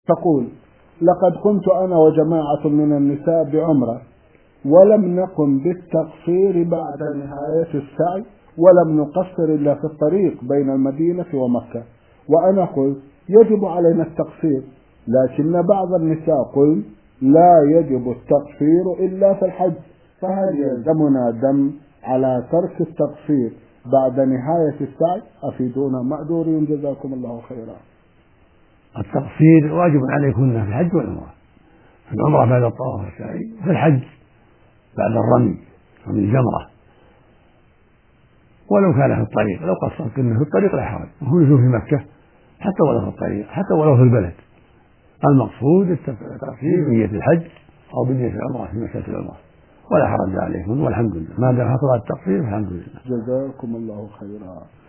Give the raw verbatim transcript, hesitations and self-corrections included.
تقول: لقد قمت أنا وجماعة من النساء بعمرة، ولم نقم بالتقصير بعد نهاية السعي، ولم نقصر إلا في الطريق بين المدينة ومكة، وأنا قلت يجب علينا التقصير، لكن بعض النساء قل لا يجب التقصير إلا في الحج، فهل يلزمنا دم على ترك التقصير بعد نهاية السعي؟ أفيدونا مأجورين جزاكم الله خيرا. التقصير واجب عليكن في الحج والعمرة، في العمرة بعد الطواف والسعي، في الحج بعد الرمي ومن الجمرة، ولو كان في الطريق، لو قصرت منه في الطريق لا حرج، وهو في مكة حتى ولو في الطريق، حتى ولو في البلد. المقصود التقصير بنية الحج أو بنية العمرة في مسألة العمرة، ولا حرج عليكم والحمد لله، ما دام حصل التقصير الحمد لله. جزاكم الله خيرا.